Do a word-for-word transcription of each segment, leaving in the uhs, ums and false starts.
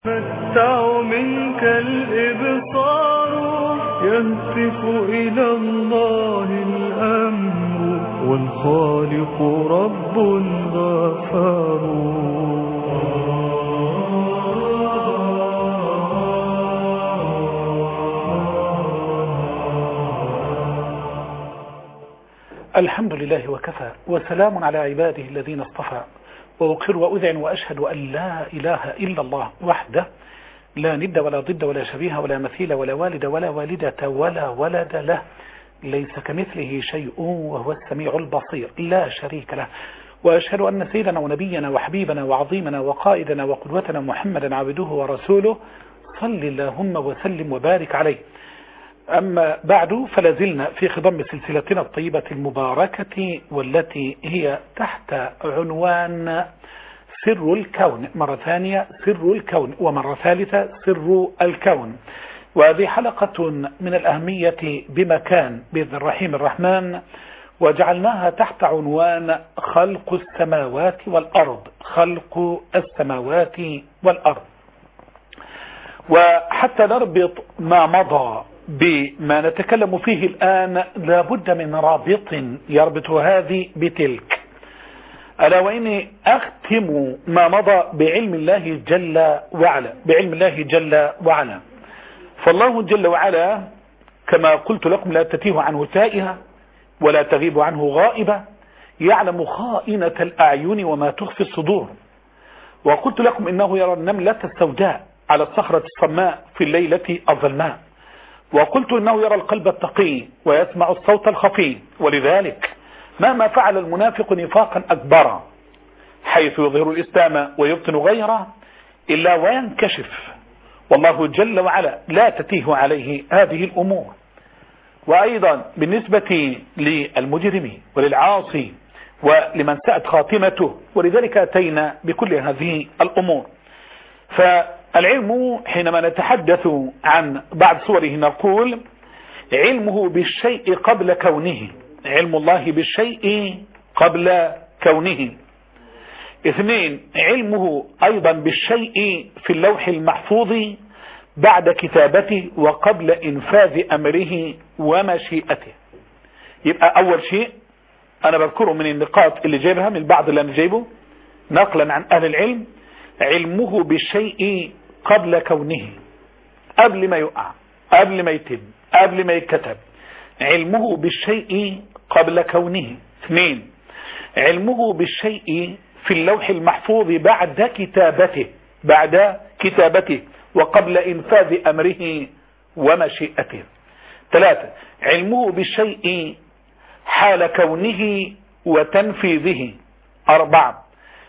متع منك الإبصار يهتف إلى الله الأمر والخالق رب غفار. الحمد لله وكفى وسلام على عباده الذين اصطفى، وأقر وأذعن وأشهد أن لا إله إلا الله وحده لا ند ولا ضد ولا شبيه ولا مثيل ولا والد ولا والدة ولا ولد له، ليس كمثله شيء وهو السميع البصير لا شريك له. وأشهد أن سيدنا ونبينا وحبيبنا وعظيمنا وقائدنا وقدوتنا محمدا عبده ورسوله صل اللهم وسلم وبارك عليه. أما بعد، فلازلنا في خضم سلسلتنا الطيبة المباركة والتي هي تحت عنوان سر الكون، مرة ثانية سر الكون، ومرة ثالثة سر الكون. وهذه حلقة من الأهمية بمكان بإذن الرحيم الرحمن، وجعلناها تحت عنوان خلق السماوات والأرض، خلق السماوات والأرض. وحتى نربط ما مضى بما نتكلم فيه الآن لابد من رابط يربط هذه بتلك، ألا وإني أختم ما مضى بعلم الله جل وعلا، بعلم الله جل وعلا. فالله جل وعلا كما قلت لكم لا تتيه عنه تائهة ولا تغيب عنه غائبة، يعلم خائنة الأعين وما تخفي الصدور. وقلت لكم إنه يرى النملة السوداء على الصخرة الصماء في الليلة الظلماء. وقلت إنه يرى القلب التقي ويسمع الصوت الخفي، ولذلك مهما فعل المنافق نفاقا أكبر حيث يظهر الإسلام ويبطن غيره إلا وينكشف، والله جل وعلا لا تتيه عليه هذه الأمور. وأيضا بالنسبة للمجرم وللعاصي ولمن ساءت خاتمته، ولذلك أتينا بكل هذه الأمور. فالعلم حينما نتحدث عن بعض صوره نقول علمه بالشيء قبل كونه، علم الله بالشيء قبل كونه. اثنين، علمه أيضا بالشيء في اللوح المحفوظ بعد كتابته وقبل إنفاذ أمره ومشيئته. يبقى أول شيء أنا بذكره من النقاط اللي جايبها من بعض اللي أنا جايبه نقلا عن أهل العلم، علمه بالشيء قبل كونه، قبل ما يقع، قبل ما يتم، قبل ما يتكتب، علمه بالشيء قبل كونه. اثنين، علمه بالشيء في اللوح المحفوظ بعد كتابته، بعد كتابته وقبل إنفاذ أمره ومشيئته. ثلاثة، علمه بالشيء حال كونه وتنفيذه. أربعة،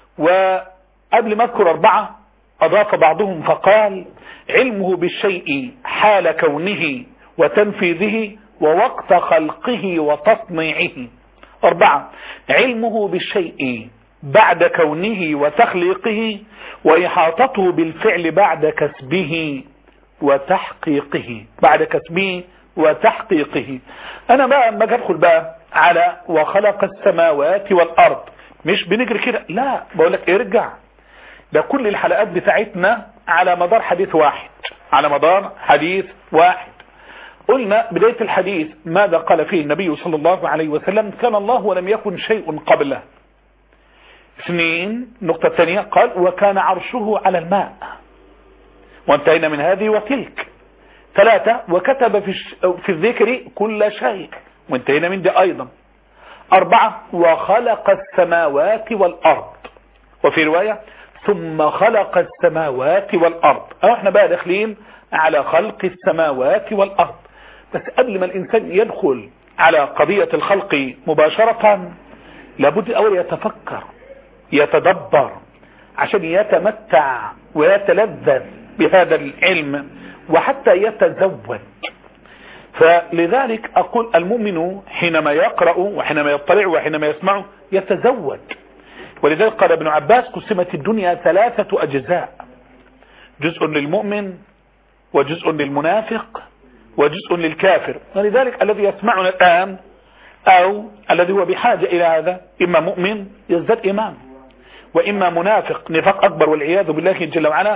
وقبل ما أذكر أربعة أضاف بعضهم فقال علمه بالشيء حال كونه وتنفيذه ووقت خلقه وتصنيعه. أربعة، علمه بالشيء بعد كونه وتخليقه وإحاطته بالفعل بعد كسبه وتحقيقه، بعد كسبه وتحقيقه. أنا بقى ما أدخل بقى على وخلق السماوات والأرض، مش بنجري كده، لا، بقول لك ارجع، ده كل الحلقات بتاعتنا على مدار حديث واحد، على مدار حديث واحد. قلنا بداية الحديث ماذا قال فيه النبي صلى الله عليه وسلم؟ كان الله ولم يكن شيء قبله. اثنين، النقطة الثانية قال وكان عرشه على الماء، وانتهينا من هذه وتلك. ثلاثة، وكتب في, في الذكر كل شيء، وانتهينا من دي أيضا. أربعة، وخلق السماوات والأرض، وفي رواية ثم خلق السماوات والأرض. احنا بقى داخلين على خلق السماوات والأرض. بس قبل ما الإنسان يدخل على قضية الخلق مباشرة لابد أول يتفكر يتدبر عشان يتمتع ويتلذذ بهذا العلم وحتى يتزود. فلذلك أقول المؤمن حينما يقرأ وحينما يطلع وحينما يسمع يتزود. ولذلك قال ابن عباس قسمت الدنيا ثلاثة أجزاء، جزء للمؤمن وجزء للمنافق وجزء للكافر. ولذلك الذي يسمعنا الآن أو الذي هو بحاجة إلى هذا إما مؤمن يزداد إيمان، وإما منافق نفاق أكبر والعياذ بالله جل وعلا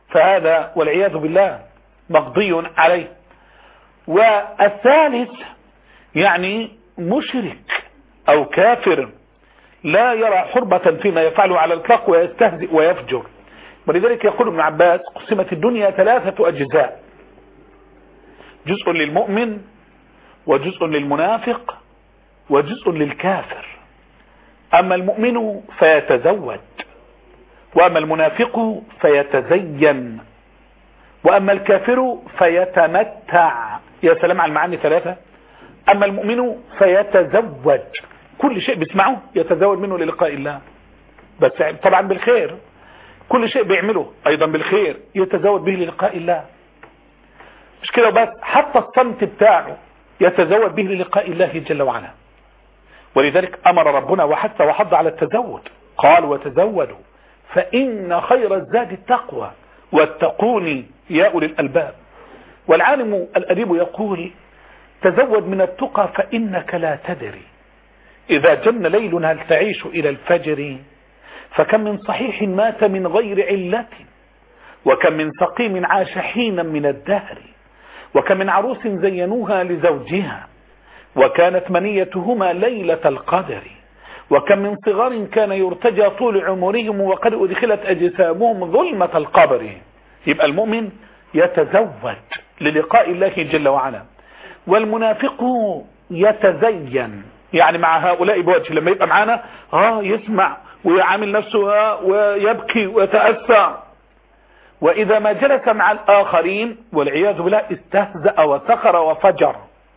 فهذا والعياذ بالله مقضي عليه. والثالث يعني مشرك أو كافر لا يرى حرمة فيما يفعله على الإطلاق ويستهزئ ويفجر. ولذلك يقول ابن عباس قسمت الدنيا ثلاثة أجزاء: جزء للمؤمن وجزء للمنافق وجزء للكافر. أما المؤمن فيتزود، وأما المنافق فيتزين، وأما الكافر فيتمتع. يا سلام على المعاني ثلاثة. أما المؤمن فيتزود، كل شيء بيسمعه يتزود منه للقاء الله، بس طبعا بالخير. كل شيء بيعمله أيضا بالخير يتزود به للقاء الله. مش كده بس، حتى الصمت بتاعه يتزود به للقاء الله جل وعلا. ولذلك أمر ربنا وحث وحض على التزود، قال وتزودوا فإن خير الزاد التقوى واتقوني يا أولي الألباب. والعالم الأديب يقول: تزود من التقى فإنك لا تدري إذا جن ليل هل تعيش إلى الفجر، فكم من صحيح مات من غير علة، وكم من سقيم عاش حينا من الدهر، وكم من عروس زينوها لزوجها وكانت منيتهما ليلة القدر، وكم من صغار كان يرتجى طول عمرهم وقد أدخلت أجسامهم ظلمة القبر. يبقى المؤمن يتزود للقاء الله جل وعلا، والمنافق يتزين يعني مع هؤلاء بوجه. لما يبقى معانا اه يسمع ويعامل نفسه آه ويبكي ويتأسى، وإذا ما جلس مع الآخرين والعياذ بالله استهزأ وسخر وفجر.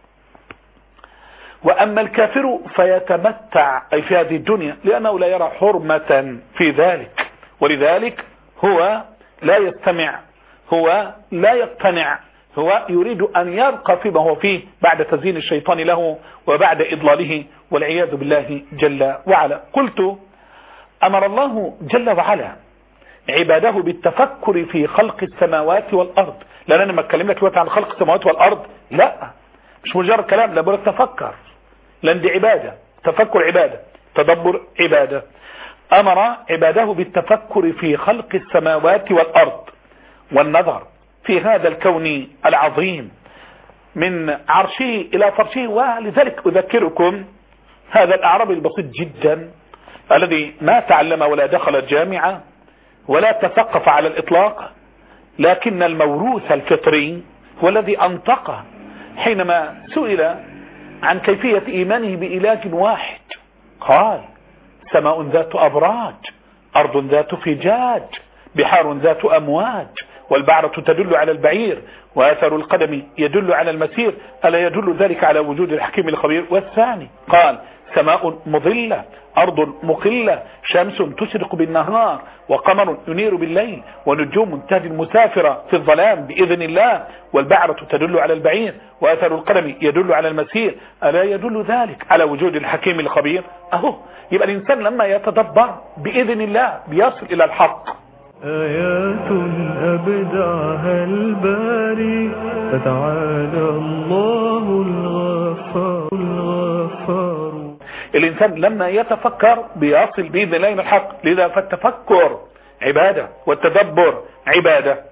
وأما الكافر فيتمتع أي في هذه الدنيا لأنه لا يرى حرمة في ذلك، ولذلك هو لا يستمع، هو لا يقتنع، هو يريد أن يبقى فيما هو فيه بعد تزيين الشيطان له وبعد إضلاله والعياذ بالله جل وعلا. قلت: أمر الله جل وعلا عباده بالتفكر في خلق السماوات والأرض. لأن أنا ما اتكلم لك عن خلق السماوات والأرض، لا مش مجرد كلام، لا بقول تفكر، لأن دي عبادة. تفكر عبادة، تدبر عبادة. أمر عباده بالتفكر في خلق السماوات والأرض والنظر في هذا الكون العظيم من عرشه إلى فرشه. ولذلك أذكركم هذا الأعرابي البسيط جدا الذي ما تعلم ولا دخل الجامعة ولا تثقف على الإطلاق، لكن الموروث الفطري هو الذي أنطقه حينما سئل عن كيفية إيمانه بإله واحد، قال: سماء ذات أبراج، أرض ذات فجاج، بحار ذات أمواج، والبعرة تدل على البعير، وآثر القدم يدل على المسير، ألا يدل ذلك على وجود الحكيم الخبير؟ والثاني قال: سماء مظلة، أرض مقلة، شمس تشرق بالنهار وقمر ينير بالليل، ونجوم تهدي المسافرة في الظلام بإذن الله، والبعرة تدل على البعير، وأثر القدم يدل على المسير، ألا يدل ذلك على وجود الحكيم الخبير؟ أهو يبقى الإنسان لما يتدبر بإذن الله بيصل إلى الحق. آيات أبدعها الباري فتعالى الله الغفار الغفار. الإنسان لما يتفكر بيصل بإذن الله إلى الحق. لذا فالتفكر عبادة والتدبر عبادة.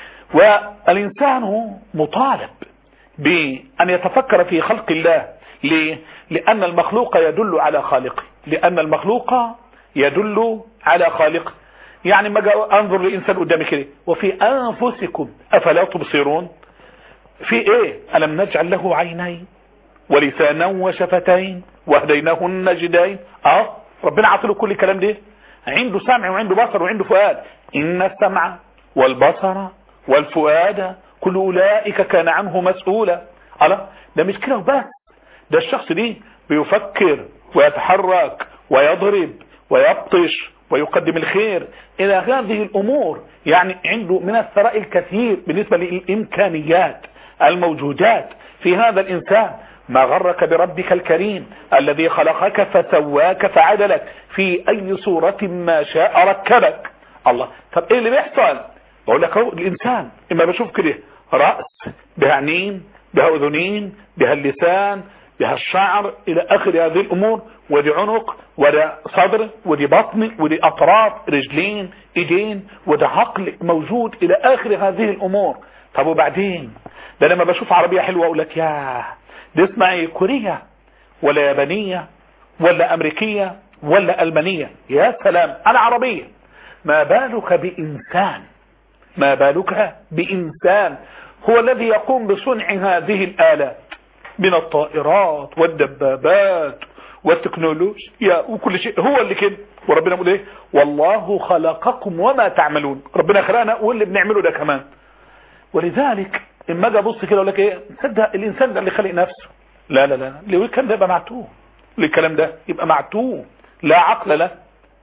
والإنسان مطالب بأن يتفكر في خلق الله. ليه؟ لأن المخلوق يدل على خالقه، لأن المخلوق يدل على خالقه. يعني ما انظر للإنسان قدامي كده: وفي أنفسكم أفلا تبصرون. في إيه؟ ألم نجعل له عينين ولسانا وشفتين وهديناه النجدين. اه ربنا عطله كل الكلام ده، عنده سمع وعنده بصر وعنده فؤاد. إن السمع والبصر والفؤاد كل أولئك كان عنه مسؤولا. الله، ده مش كده وبس، ده الشخص دي بيفكر ويتحرك ويضرب ويبطش ويقدم الخير إلى هذه الأمور. يعني عنده من الثراء الكثير بالنسبة للإمكانيات الموجودات في هذا الإنسان. ما غرك بربك الكريم الذي خلقك فسواك فعدلك في أي صورة ما شاء ركبك. الله، طب إيه اللي بيحصل؟ بقول لك هو الإنسان إما بشوف كده رأس بها عينين بها أذنين بها اللسان بها الشعر إلى آخر هذه الأمور، ودي عنق ودي صدر ودي بطن ودي أطراف رجلين إيدين ودي عقل موجود إلى آخر هذه الأمور. طب وبعدين ده لما بشوف عربية حلوة أقول لك ياه دي اسمها ايه، كورية ولا يابانية ولا أمريكية ولا ألمانية؟ يا سلام على عربية. ما بالك بإنسان، ما بالك بإنسان هو الذي يقوم بصنع هذه الآلات من الطائرات والدبابات والتكنولوجيا وكل شيء، هو اللي كده. وربنا يقول ايه، والله خلقكم وما تعملون، ربنا خلقنا واللي بنعمله ده كمان. ولذلك اما اجي ابص كده اقول لك ايه، تصدق الانسان ده اللي خلق نفسه؟ لا لا لا، ليه الكلام ده يبقى معتوه، ليه الكلام ده يبقى معتوه، لا عقل له.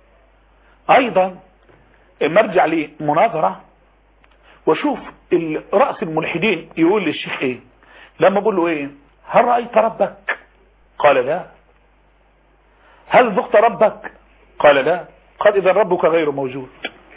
ايضا اما ارجع لمناظره واشوف رأس الملحدين يقول للشيخ ايه لما بقول له ايه، هل رأيت ربك؟ قال لا. هل ذقت ربك؟ قال لا. قال اذا ربك غير موجود.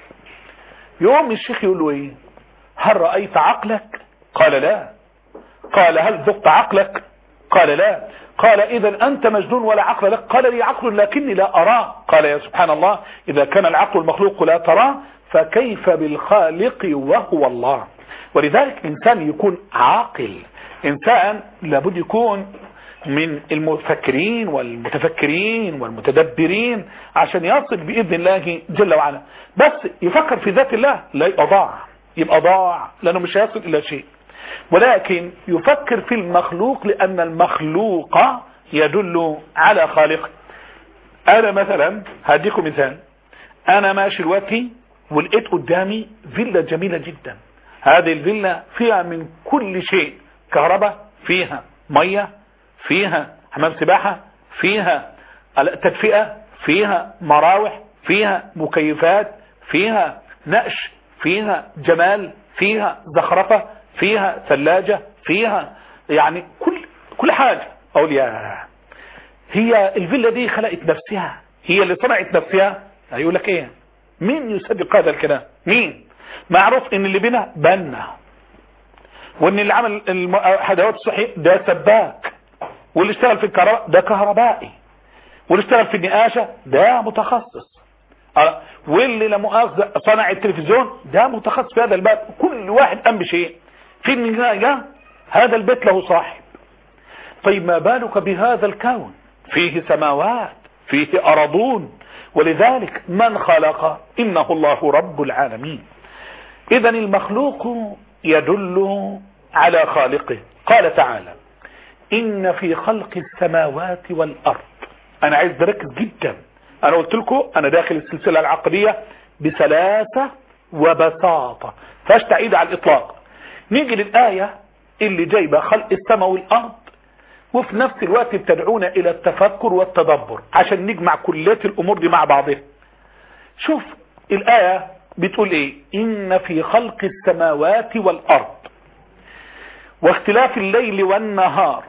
يوم الشيخ يقول له ايه، هل رأيت عقلك؟ قال لا. قال هل ذقت عقلك؟ قال لا. قال اذا انت مجنون ولا عقل لك. قال لي عقل لكني لا اراه. قال يا سبحان الله، اذا كان العقل المخلوق لا تراه فكيف بالخالق وهو الله؟ ولذلك انسان يكون عاقل، انسان لابد يكون من المفكرين والمتفكرين والمتدبرين عشان يصل بإذن الله جل وعلا. بس يفكر في ذات الله لا يبقى ضاع، يبقى ضاع لأنه مش هيصل إلى شيء. ولكن يفكر في المخلوق لأن المخلوق يدل على خالقه. أنا مثلا هديكم مثال، أنا ماشي دلوقتي ولقيت قدامي فيلا جميلة جدا. هذه الفيلا فيها من كل شيء، كهرباء فيها، مية فيها، حمام سباحة فيها، تدفئة فيها، مراوح فيها، مكيفات فيها، نقش فيها، جمال فيها، زخرفة فيها، ثلاجة فيها، يعني كل كل حاجة. اقول يا هي الفيلا دي خلقت نفسها، هي اللي صنعت نفسها؟ هيقول لك ايه، مين يصدق هذا الكلام؟ مين؟ معروف ان اللي بنا بنا، وان اللي عمل الحدوات الصحية ده سباك، واللي اشتغل في الكهرباء ده كهربائي، واللي اشتغل في النقاشة ده متخصص، واللي لا مؤاخذة صنع التلفزيون ده متخصص في هذا الباب. كل واحد قام بشيء في النهاية هذا البيت له صاحب. طيب ما بالك بهذا الكون؟ فيه سماوات، فيه أرضون، ولذلك من خلق إنه الله رب العالمين. إذن المخلوق يدل على خالقه. قال تعالى إن في خلق السماوات والأرض. أنا عايز بركز جدا، أنا قلت لكم أنا داخل السلسلة العقدية بسلاسة وبساطة فاش تعيد على الإطلاق. نيجي للآية اللي جايبة خلق السماء والأرض، وفي نفس الوقت بتدعونا إلى التفكر والتدبر عشان نجمع كليات الأمور دي مع بعضها. شوف الآية بتقول إيه، إن في خلق السماوات والأرض واختلاف الليل والنهار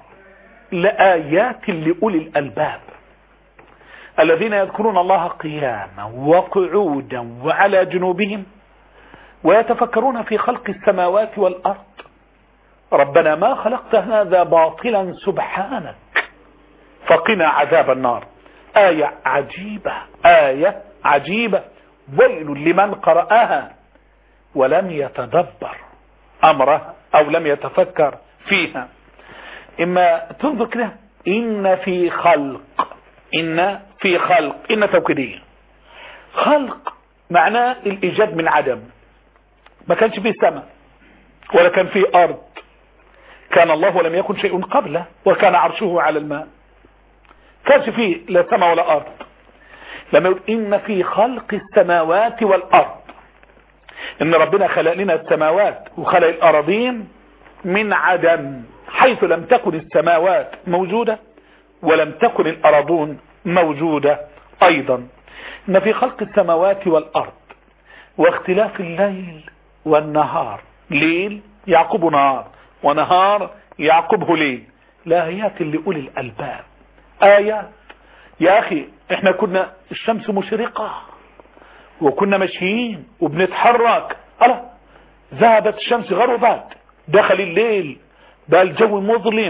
لآيات لأولي الألباب الذين يذكرون الله قياما وقعودا وعلى جنوبهم ويتفكرون في خلق السماوات والأرض ربنا ما خلقت هذا باطلا سبحانك فقنا عذاب النار. آية عجيبة، آية عجيبة، ويل لمن قرأها ولم يتدبر أمرها أو لم يتفكر فيها. إما تنظر كده، إن في خلق، إن في خلق، إن توكيدية. خلق معناه الإيجاد من عدم، ما كانش فيه سماء ولا كان فيه أرض، كان الله ولم يكن شيء قبله وكان عرشه على الماء، كانش فيه لا سماء ولا أرض. لما يقول إن في خلق السماوات والأرض، إن ربنا خلق لنا السماوات وخلق الأراضين من عدم، حيث لم تكن السماوات موجودة ولم تكن الأراضون موجودة أيضا. إن في خلق السماوات والأرض واختلاف الليل والنهار، ليل يعقب نهار ونهار يعقبه ليل، لآيات لأولي الألباب. آيات يا أخي، احنا كنا الشمس مشرقة وكنا ماشيين وبنتحرك، ألا ذهبت الشمس غربت، دخل الليل بقى الجو مظلم،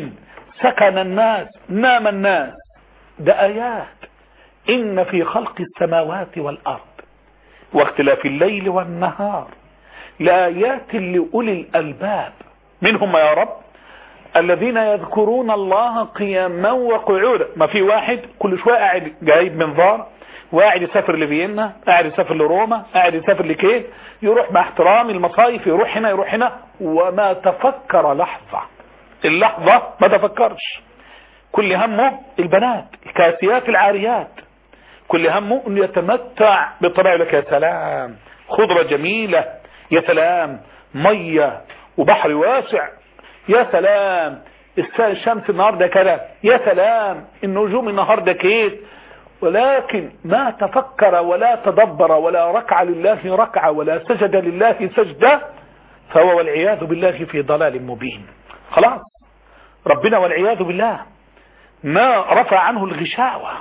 سكن الناس، نام الناس. ده آيات. إن في خلق السماوات والأرض واختلاف الليل والنهار لآيات لأولي الألباب. منهم يا رب الذين يذكرون الله قياما وقعودا. ما في واحد كل شوية قاعد جايب منظار وقاعد يسافر لفيينا، قاعد يسافر لروما، قاعد يسافر لكيت، يروح مع احترام المصايف، يروح هنا يروح هنا، وما تفكر لحظة. اللحظة ما تفكرش. كل همه البنات الكاسيات العاريات، كل همه انه يتمتع بطبيعه. لك يا سلام خضرة جميلة، يا سلام مية وبحر واسع، يا سلام الشمس النهاردة كذا، يا سلام النجوم النهاردة كيت. ولكن ما تفكر ولا تدبر ولا ركع لله ركعة ولا سجد لله سجدة، فهو والعياذ بالله في ضلال مبين. خلاص ربنا والعياذ بالله ما رفع عنه الغشاوة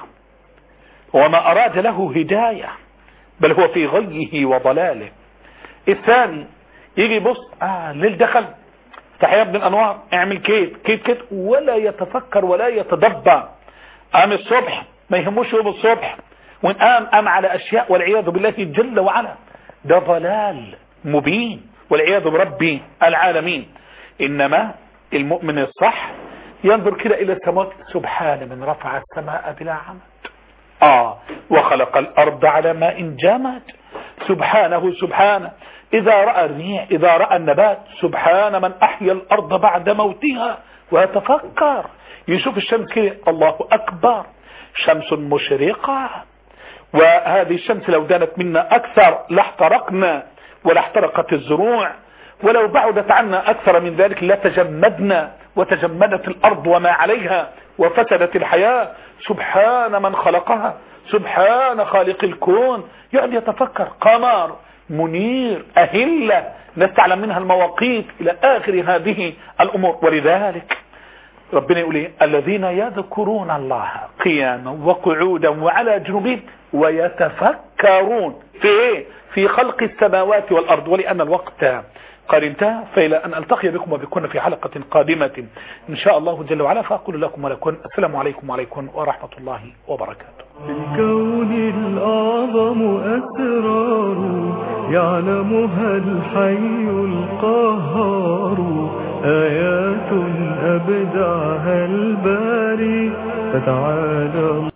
وما أراد له هداية، بل هو في غيه وضلاله. الثاني يجي بص آه ليل دخل تحيا ابن الأنوار اعمل كيت كيت كيت، ولا يتفكر ولا يتدبر. قام الصبح ما يهموش يوم الصبح، وان قام قام على أشياء والعياذ بالله جل وعلا. ده ضلال مبين والعياذ برب العالمين. إنما المؤمن الصح ينظر كده إلى السماء، سبحان من رفع السماء بلا عمد آه وخلق الأرض على ماء جامد. سبحانه سبحانه. إذا رأى الريح، إذا رأى النبات، سبحان من أحيا الأرض بعد موتها. ويتفكر يشوف الشمس كده، الله أكبر، شمس مشرقة، وهذه الشمس لو دانت منا أكثر لاحترقنا ولاحترقت الزروع، ولو بعدت عنا أكثر من ذلك لتجمدنا وتجمدت الأرض وما عليها وفسدت الحياة. سبحان من خلقها، سبحان خالق الكون. يعني يتفكر قمر منير أهلة نستعلم منها المواقيت إلى آخر هذه الأمور. ولذلك ربنا يقول إيه؟ الذين يذكرون الله قياما وقعودا وعلى جنوبهم ويتفكرون في إيه؟ في خلق السماوات والأرض. ولأن الوقت قد انتهى، فإلى أن ألتقي بكم وبكم في حلقة قادمة إن شاء الله جل وعلا، فأقول لكم ولكم السلام عليكم وعليكم ورحمة الله وبركاته. في الكون الأعظم أسرار يعلمها الحي القهار، آيات أبدعها الباري فتعالى